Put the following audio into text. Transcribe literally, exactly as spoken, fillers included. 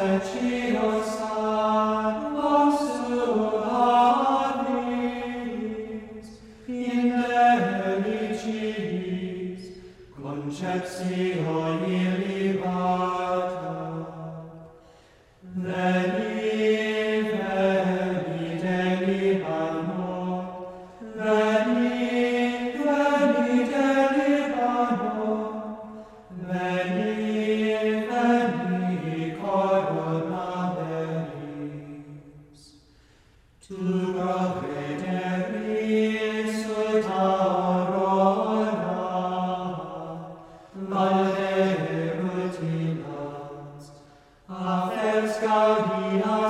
cielo salvos suavis, in deliciis conceptio illibata. Veni, veni, delibano, veni, veni, delibano, veni, veni, corona veris. Tu provederis ut aurora, valere rutilas, a fers gaudia